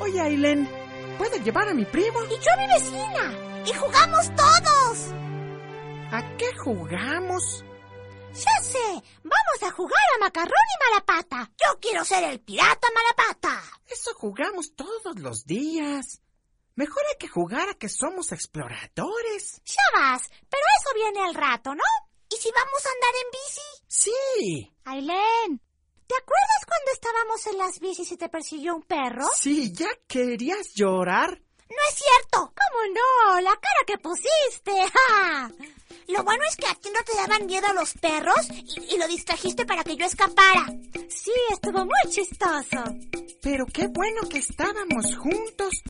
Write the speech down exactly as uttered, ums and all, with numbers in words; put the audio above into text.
Oye, Ailén, ¿puedo llevar a mi primo? Y yo a mi vecina. Y jugamos todos. ¿A qué jugamos? Ya sé, vamos a jugar a Macarrón y Malapata. Yo quiero ser el pirata Malapata. Eso jugamos todos los días. Mejor hay que jugar a que somos exploradores. Ya vas, pero eso viene al rato, ¿no? ¿Y si vamos a andar en bici? Sí. Ailén, ¿te acuerdas cuando estábamos en las bicis y te persiguió un perro? Sí, ¿ya querías llorar? No es cierto. ¿Cómo no? La cara que pusiste. ¡Ja! Lo bueno es que a ti no te daban miedo los perros y, y lo distrajiste para que yo escapara. Sí, estuvo muy chistoso. Pero qué bueno que estábamos juntos.